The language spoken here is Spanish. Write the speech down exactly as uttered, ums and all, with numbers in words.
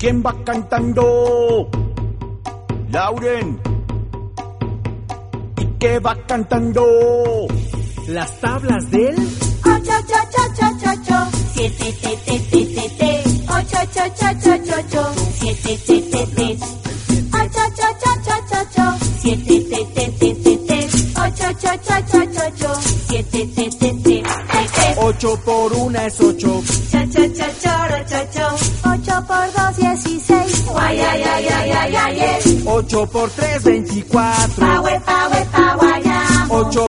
¿Quién va cantando? Lauren. ¿Y qué va cantando? Las tablas del ocho, ocho, ocho, ocho, ocho, siete, te, te, te, te, te, ocho, ocho, ocho, ocho, ocho, siete, te, te, te, ocho, ocho, ocho, ocho, ocho, siete, te, te, te, te, te, ocho, ocho, ocho, ocho, ocho, siete, te, te, te, te, te. ocho por una es ocho. Cha, cha, cha, choro, cho, cho. ocho por dos, dieciséis. Guay, ay, ay, ay, ay, ay, ay. ocho por tres, veinticuatro. Pa, we, pa, we, pa, guayamo. ocho